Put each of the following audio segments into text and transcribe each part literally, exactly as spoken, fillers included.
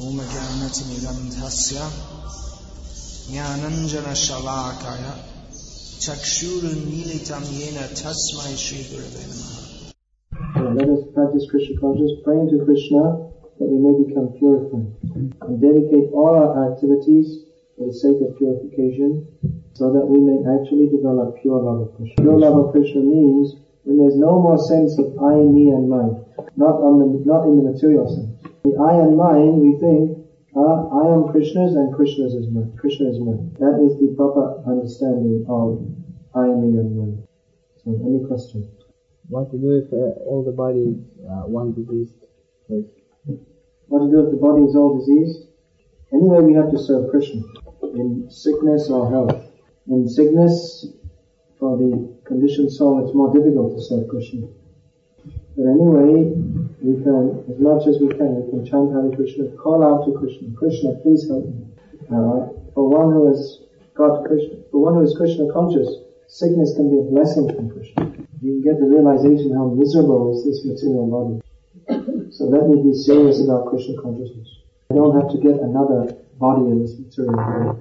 Om Jnanatimirandhasya Jnananjana Shalakaya Chakshurunmilitam Yena Tasmai Shri Gurave Namaha. Let us practice Krishna consciousness, praying to Krishna that we may become purified, and dedicate all our activities for the sake of purification, so that we may actually develop pure love of Krishna. Pure love of Krishna means when there's no more sense of I, me and mine, not on the, not in the material sense. The I and mine, we think, uh, I am Krishna's and Krishna's is mine. Krishna is mine. That is the proper understanding of I, me and mine. So, any questions? What to do if uh, all the body is uh, one diseased place? What to do if the body is all diseased? Anyway, we have to serve Krishna in sickness or health. In sickness, for the conditioned soul, it's more difficult to serve Krishna. But anyway, we can, as much as we can, we can chant Hare Krishna, call out to Krishna, Krishna, please help me. Alright? For one who has got Krishna, for one who is Krishna conscious, sickness can be a blessing from Krishna. You can get the realization how miserable is this material body. So let me be serious about Krishna consciousness. I don't have to get another body in this material body.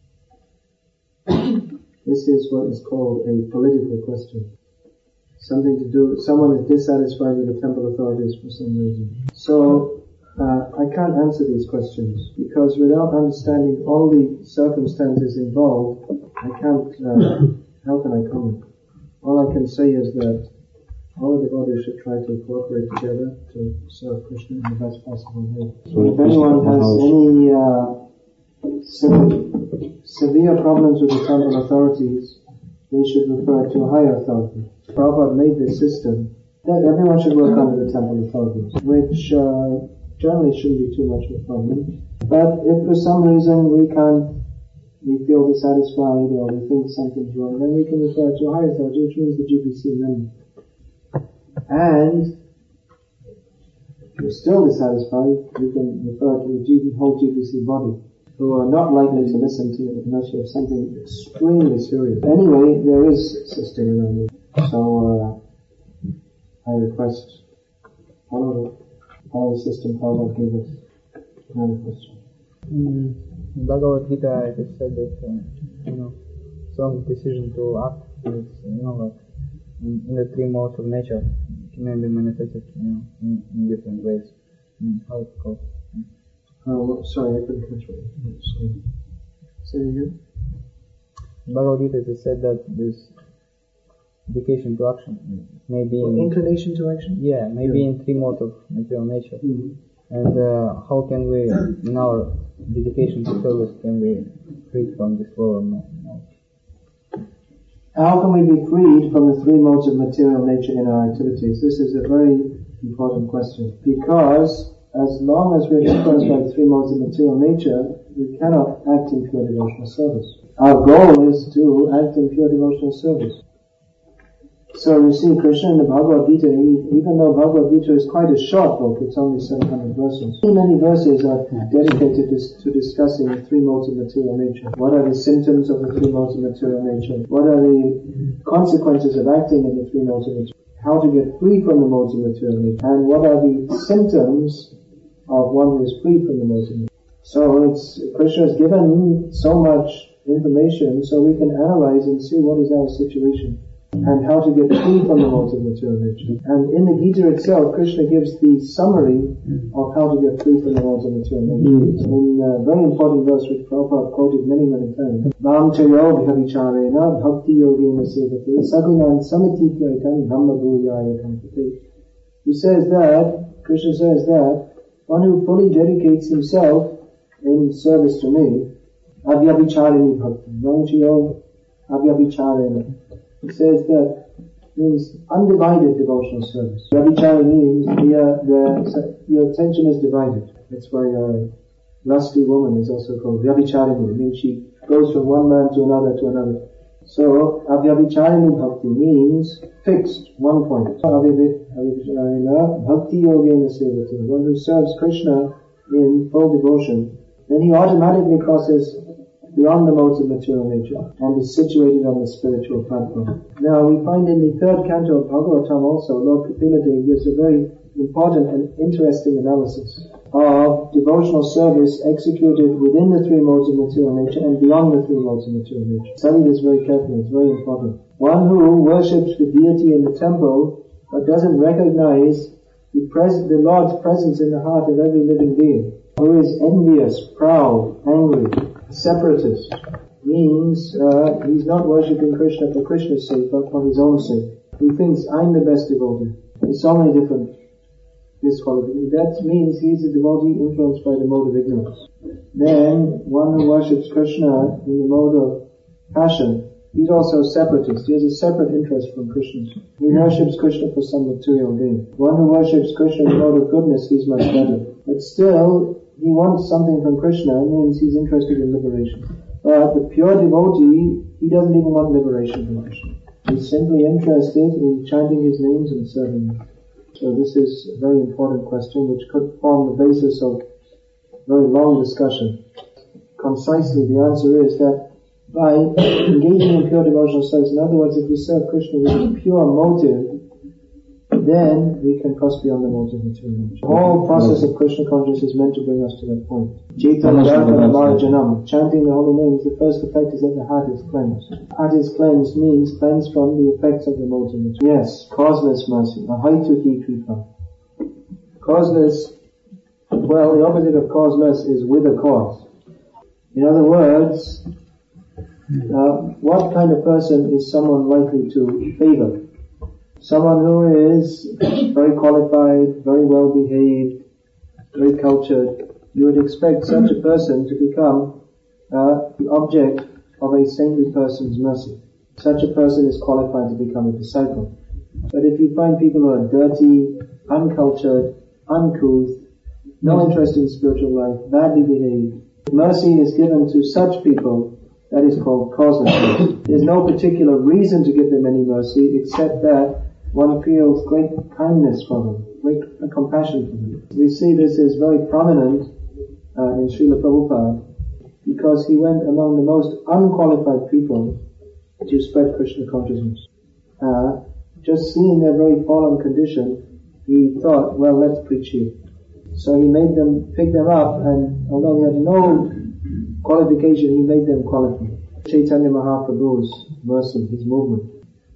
This is what is called a political question. Something to do, someone is dissatisfied with the temple authorities for some reason. So, uh, I can't answer these questions, because without understanding all the circumstances involved, I can't, uh, how can I comment? All I can say is that all of the bodies should try to cooperate together to serve Krishna in the best possible way. So if anyone has any, uh, se- severe problems with the temple authorities, they should refer to a higher authority. Prabhupada made this system that everyone should work under the temple authorities, which uh, generally shouldn't be too much of a problem. But if for some reason we can't, we feel dissatisfied or we think something's wrong, then we can refer to a higher authority, which means the G B C member. And if you're still dissatisfied, you can refer to the G B, whole G B C body, who are not likely to listen to it unless you have something extremely serious. Anyway, there is a system around it. So, uh, I request follow the, follow the system Prabhupada gave us. Another question. Mm, in Bhagavad Gita it is said that, uh, you know, some decision to act is, you know, like, in, in the three modes of nature, it may be manifested, you know, in, in different ways. Mm, how it's called. Mm. Oh, sorry, I couldn't catch what you said. Say it again. In Bhagavad Gita it is said that this dedication to action maybe well, in, inclination to action? Yeah, maybe yeah. in three modes of material nature. Mm-hmm. And uh, how can we, in our dedication to service, can we free from this lower mode? How can we be freed from the three modes of material nature in our activities? This is a very important question. Because as long as we're influenced by the three modes of material nature, we cannot act in pure devotional service. Our goal is to act in pure devotional service. So you see, Krishna in the Bhagavad Gita, even though Bhagavad Gita is quite a short book, it's only seven hundred verses. Many, many verses are dedicated to, to discussing the three modes of material nature. What are the symptoms of the three modes of material nature? What are the consequences of acting in the three modes of nature? How to get free from the modes of material nature? And what are the symptoms of one who is free from the modes of nature? So it's, Krishna has given so much information so we can analyze and see what is our situation and how to get free from the modes of material nature. And in the Gita itself, Krishna gives the summary of how to get free from the modes of material nature. In a very important verse which Prabhupada quoted many, many times, Nam chayo bhavicharena bhakti yogena sevate sagunan samatityakan dhamma bhuyaya kampate. He says that, Krishna says that, one who fully dedicates himself in service to me, avyabhichareni bhakti, nam chayo avyabhicharena. He says that means undivided devotional service. Vyabhichara means the, the, your attention is divided. That's why a lusty woman is also called Vyabhicharini. It means she goes from one man to another to another. So, Avyabhicharini bhakti means fixed, one point. Avyabhicharina bhakti yogena sevate. One who serves Krishna in full devotion, then he automatically crosses beyond the modes of material nature and is situated on the spiritual platform. Now we find in the third canto of Bhagavatam also, Lord Kapila Dev gives a very important and interesting analysis of devotional service executed within the three modes of material nature and beyond the three modes of material nature. Study this very carefully, it's very important. One who worships the deity in the temple but doesn't recognize the, pres- the Lord's presence in the heart of every living being, who is envious, proud, angry, separatist, means uh, he's not worshipping Krishna for Krishna's sake but for his own sake. Who thinks, I'm the best devotee. There's so many different disqualifications. That means he's a devotee influenced by the mode of ignorance. Then, one who worships Krishna in the mode of passion, he's also a separatist. He has a separate interest from Krishna. He worships Krishna for some material gain. One who worships Krishna in the mode of goodness, he's much better. But still, he wants something from Krishna, means he's interested in liberation. But the pure devotee, he doesn't even want liberation from Krishna. He's simply interested in chanting his names and serving him. So this is a very important question which could form the basis of a very long discussion. Concisely, the answer is that by engaging in pure devotional service, in other words, if we serve Krishna with a pure motive, then we can cross beyond the modes of material nature. The whole process of Krishna consciousness is meant to bring us to that point. Chanting the holy name, the first effect is that the heart is cleansed. Heart is cleansed means cleansed from the effects of the modes of material. Yes, causeless mercy. Ahaituki kripa. Causeless, well, the opposite of causeless is with a cause. In other words, uh, what kind of person is someone likely to favor? Someone who is very qualified, very well behaved, very cultured. You would expect such a person to become uh, the object of a saintly person's mercy. Such a person is qualified to become a disciple. But if you find people who are dirty, uncultured, uncouth, no interest in spiritual life, badly behaved, mercy is given to such people, that is called causeless mercy. There's no particular reason to give them any mercy except that one feels great kindness for them, great compassion for them. We see this is very prominent uh, in Srila Prabhupada because he went among the most unqualified people to spread Krishna consciousness. Uh, just seeing their very fallen condition, he thought, well, let's preach here. So he made them, pick them up, and although he had no qualification, he made them qualified. Chaitanya Mahaprabhu's mercy, his movement,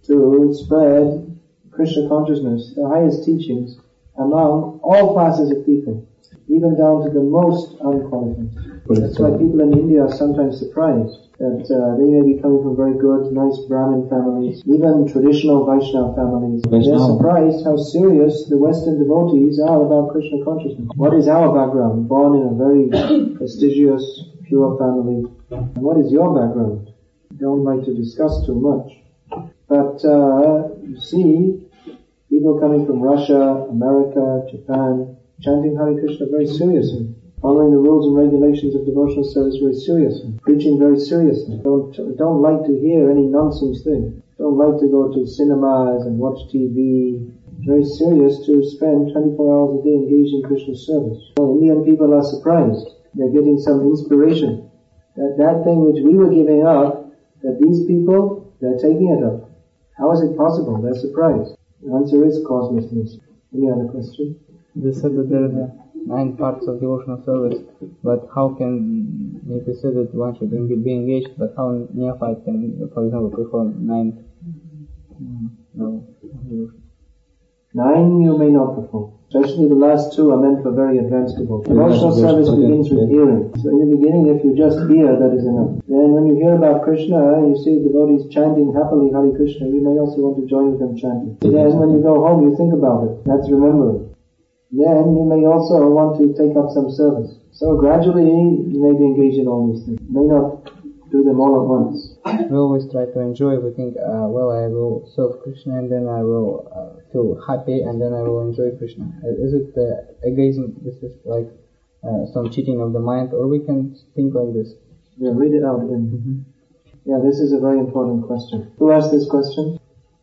to spread Krishna consciousness, the highest teachings, among all classes of people, even down to the most unqualified. That's why people in India are sometimes surprised that uh, they may be coming from very good, nice Brahmin families, even traditional Vaishnava families. They're surprised how serious the Western devotees are about Krishna consciousness. What is our background? Born in a very prestigious, pure family. And what is your background? Don't like to discuss too much. But uh, you see, people coming from Russia, America, Japan, chanting Hare Krishna very seriously, following the rules and regulations of devotional service very seriously, preaching very seriously. Don't don't like to hear any nonsense thing. Don't like to go to cinemas and watch T V. Very serious to spend twenty-four hours a day engaged in Krishna service. So Indian people are surprised. They're getting some inspiration. That that thing which we were giving up, that these people, they're taking it up. How is it possible? They're surprised. The answer is causelessness. Any other question? They said that there are nine parts of devotional service, but how can, if you said that one should be engaged, but how neophyte can, for example, perform nine? No. Nine you may not perform. Especially the last two are meant for very advanced devotion. Devotional service begins with hearing. So in the beginning, if you just hear, that is enough. Then when you hear about Krishna, you see devotees chanting happily Hare Krishna, you may also want to join with them chanting. Then when you go home, you think about it. That's remembering. Then you may also want to take up some service. So gradually, you may be engaged in all these things. You may not do them all at once. We always try to enjoy. We think, uh, well, I will serve Krishna and then I will uh, feel happy and then I will enjoy Krishna. Is it uh, egoism? This is like uh, some cheating of the mind, or we can think like this? Yeah, read it out then. Mm-hmm. Yeah, this is a very important question. Who asked this question?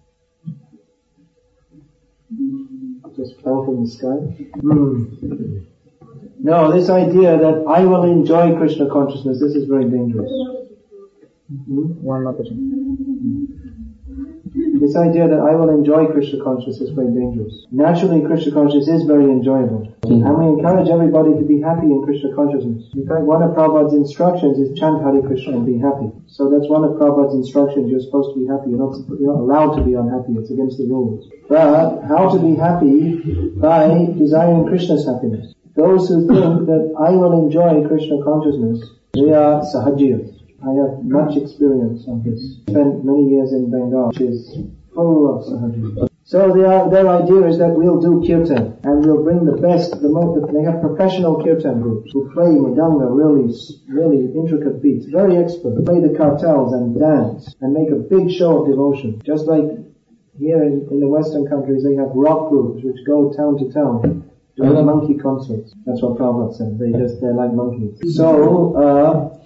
Just fell from the sky? Mm. No, this idea that I will enjoy Krishna consciousness, this is very dangerous. Mm-hmm. One more question. This idea that I will enjoy Krishna consciousness is very dangerous. Naturally, Krishna consciousness is very enjoyable. And we encourage everybody to be happy in Krishna consciousness. In fact, one of Prabhupada's instructions is chant Hare Krishna and be happy. So that's one of Prabhupada's instructions. You're supposed to be happy. You're not, you're not allowed to be unhappy. It's against the rules. But how to be happy? By desiring Krishna's happiness. Those who think that I will enjoy Krishna consciousness, they are sahajiyas. I have much experience on this. Spent many years in Bengal, which is full of sahajiyas. So their, their idea is that we'll do kirtan, and we'll bring the best, the most, they have professional kirtan groups who play mridanga, really, really intricate beats, very expert, play the kartals and dance, and make a big show of devotion. Just like here in, in the Western countries, they have rock groups which go town to town, doing monkey concerts. That's what Prabhupada said. They just, they're like monkeys. So, uh,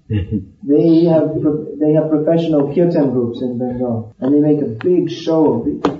they have, they have professional kirtan groups in Bengal, and they make a big show of it.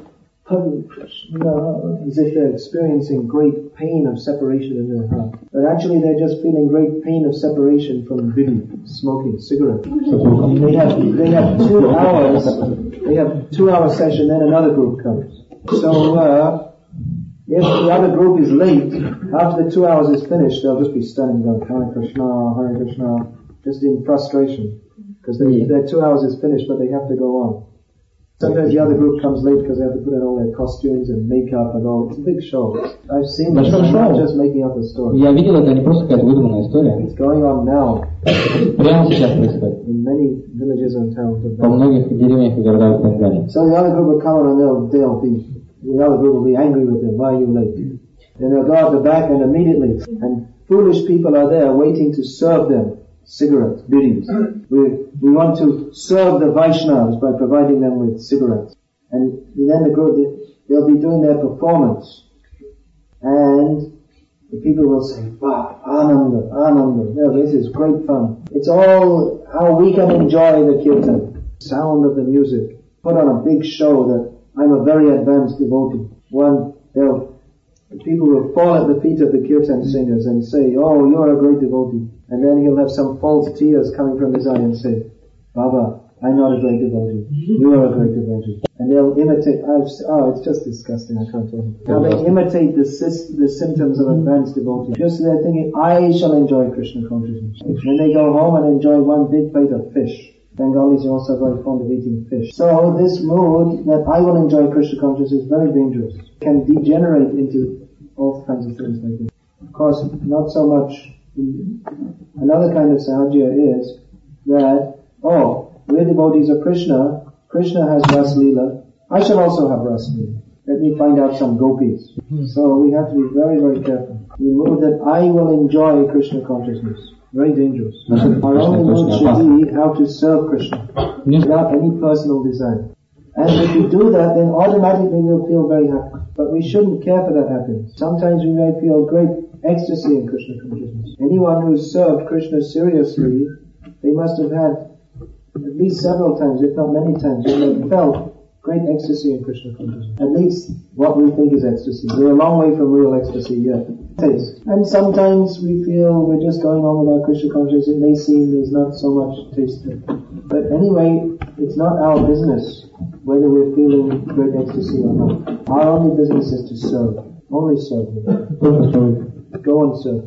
You know, as if they're experiencing great pain of separation in their heart. But actually they're just feeling great pain of separation from bidi, smoking, cigarette. They have, they have two hours, they have two hour session, then another group comes. So, uh, if the other group is late, after the two hours is finished, they'll just be standing there, Hare Krishna, Hare Krishna, just in frustration. Because their two hours is finished, but they have to go on. Sometimes the other group comes late because they have to put in all their costumes and makeup and all. It's a big show. I've seen this. I'm not just making up a story. Я видел, это не просто какая-то выдуманная история. It's going on now. Прямо сейчас происходит. In many villages and towns of Во многих деревнях и городах Бенгалии. So the other group will come and they'll, they'll be, the other group will be angry with them. Why are you late? And they'll go out the back and immediately, and foolish people are there waiting to serve them cigarettes, bidis. We, we want to serve the Vaishnavas by providing them with cigarettes. And then the group, they'll be doing their performance. And the people will say, wow, Ananda, Ananda, no, this is great fun. It's all how we can enjoy the kirtan. Sound of the music. Put on a big show that I'm a very advanced devotee. One, they'll, the people will fall at the feet of the kirtan singers and say, oh, you're a great devotee. And then he'll have some false tears coming from his eye and say, Baba, I'm not a great devotee. You are a great devotee. And they'll imitate, I've, oh, it's just disgusting, I can't tell you. Now they imitate the, the symptoms of advanced devotee. Just they're thinking, I shall enjoy Krishna consciousness. Then they go home and enjoy one big plate of fish. Bengalis are also very fond of eating fish. So this mood that I will enjoy Krishna consciousness is very dangerous. It can degenerate into all kinds of things like this. Of course, not so much. Another kind of sahaja is that, oh, we're devotees of Krishna, Krishna has Ras Leela, I shall also have Ras Leela. Let me find out some gopis. Mm-hmm. So we have to be very, very careful. We move that I will enjoy Krishna consciousness. Very dangerous. Our only mood should be how to serve Krishna without any personal desire. And if we do that, then automatically we'll feel very happy. But we shouldn't care for that happiness. Sometimes we may feel great ecstasy in Krishna consciousness. Anyone who's served Krishna seriously, they must have had at least several times, if not many times, when they felt great ecstasy in Krishna consciousness. At least what we think is ecstasy. We're a long way from real ecstasy yet. Taste. And sometimes we feel we're just going on with our Krishna consciousness. It may seem there's not so much taste there. But anyway, it's not our business whether we're feeling great ecstasy or not. Our only business is to serve. Only serve Him. Go and serve.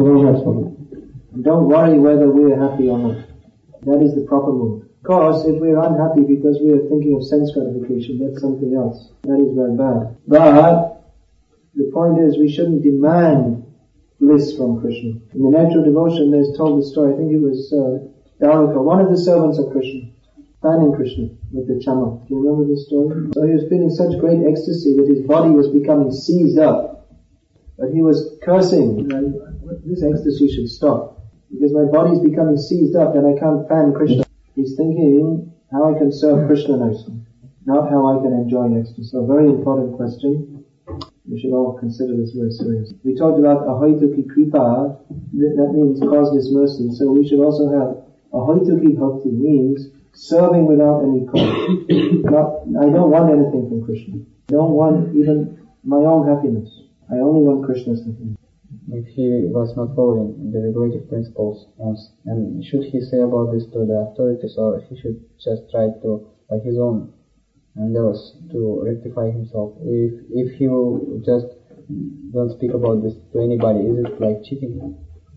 And don't worry whether we're happy or not. That is the proper mood. Of course, if we're unhappy because we are thinking of sense gratification, that's something else. That is very bad. But the point is, we shouldn't demand bliss from Krishna. In the natural devotion, there's told the story. I think it was uh, Daurika, one of the servants of Krishna, fanning Krishna with the chamak. Do you remember this story? So he was feeling such great ecstasy that his body was becoming seized up. But he was cursing, this ecstasy should stop. Because my body is becoming seized up and I can't fan Krishna. He's thinking how I can serve Krishna nicely, not how I can enjoy ecstasy. So a very important question. We should all consider this very seriously. We talked about ahoituki kripa, that means causeless mercy. So we should also have ahoituki bhakti, means serving without any cause. Not, I don't want anything from Krishna. I don't want even my own happiness. I only want Krishna's happiness. If he was not following the regulative principles, and should he say about this to the authorities, or he should just try to, by his own endeavors to rectify himself. If if he will just don't speak about this to anybody, is it like cheating?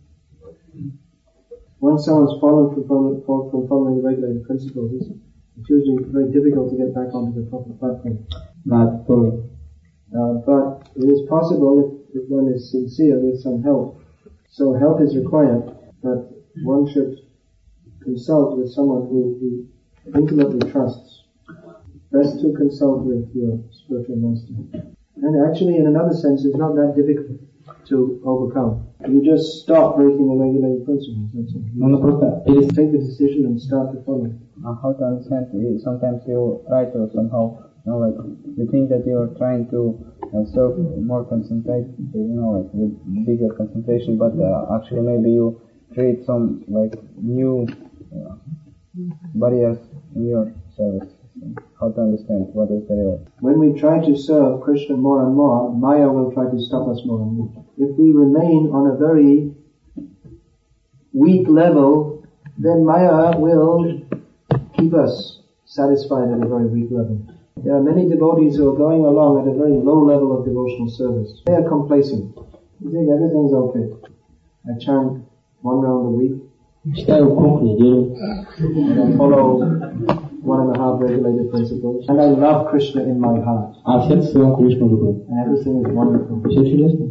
Once someone's fallen from following, from following the regulated principles, it's usually very difficult to get back onto the proper platform. Not fully. Uh, but it is possible if, if one is sincere with some help. So help is required, but one should consult with someone who he intimately trusts. Best to consult with your spiritual master. And actually, in another sense, it's not that difficult to overcome. You just stop breaking the regulated principles. That's it. Ну, просто Take the decision and start to follow. Uh, how to understand? You- Sometimes you try to somehow, you know, like you think that you are trying to uh, serve more concentrate, you know, like with bigger concentration, but uh, actually maybe you create some like new uh, barriers in your service. How to understand what is the real? When we try to serve Krishna more and more, Maya will try to stop us more and more. If we remain on a very weak level, then Maya will keep us satisfied at a very weak level. There are many devotees who are going along at a very low level of devotional service. They are complacent. They think everything's okay. I chant one round a week, читаю круг в неделю, and I follow one and a half regulated principles, and I love Krishna in my heart, а в сердце своем Кришну люблю. and everything is wonderful. Все чудесно.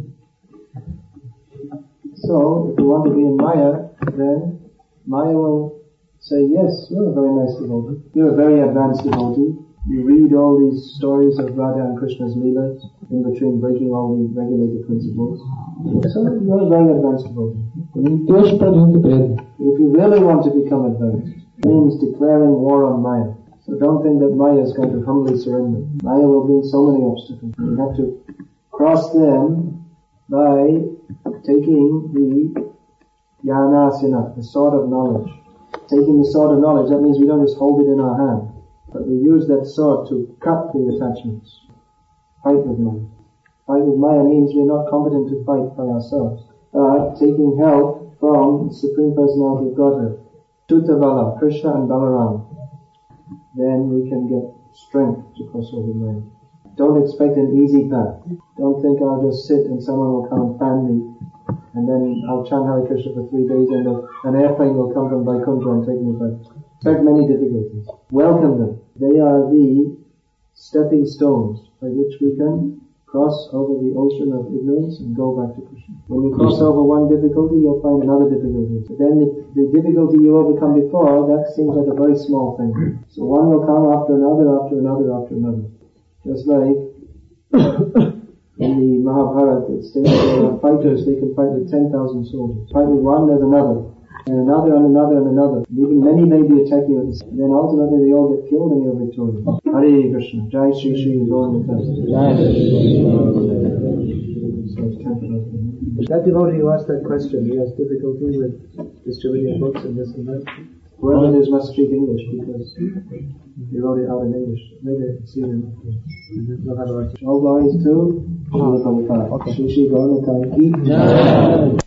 So, if you want to be in Maya, then Maya will say, yes, you're a very nice devotee. You're a very advanced devotee. You read all these stories of Radha and Krishna's Leelas, in between breaking all the regulated principles. So, you're a very advanced devotee. Ты очень продвинутый преданный. If you really want to become advanced, it means declaring war on Maya. So don't think that Maya is going to humbly surrender. Maya will bring so many obstacles. You have to cross them by taking the Jnanasena, the sword of knowledge. Taking the sword of knowledge, that means we don't just hold it in our hand, but we use that sword to cut the attachments. Fight with Maya. Fight with Maya means we're not competent to fight by ourselves, but taking help from the Supreme Personality of Godhead, Tuttavala, Krishna and Balaram. Then we can get strength to cross over Maya. Don't expect an easy path. Don't think I'll just sit and someone will come and fan me, and then I'll chant Hare Krishna for three days and a, an airplane will come from Vaikuntha and take me back. Expect many difficulties. Welcome them. They are the stepping stones by which we can cross over the ocean of ignorance and go back to Krishna. When you cross over one difficulty, you'll find another difficulty. But then the, the difficulty you overcome before, that seems like a very small thing. So one will come after another, after another, after another. Just like in the Mahabharata, it states that there are fighters, they can fight with ten thousand soldiers. Fight with one, there's another. And another, and another, and another. Even many may be attacking you. And then ultimately they all get killed and you're victorious. Hare Krishna. Jai Shri Shri Gauranga. That devotee who asked that question, he has difficulty with distributing books and this and that. Whoever it is must speak English because he wrote it out in English. Maybe I can see him. All glories to Shri Prabhupada. Shri Shri Gauranga Ki Jai.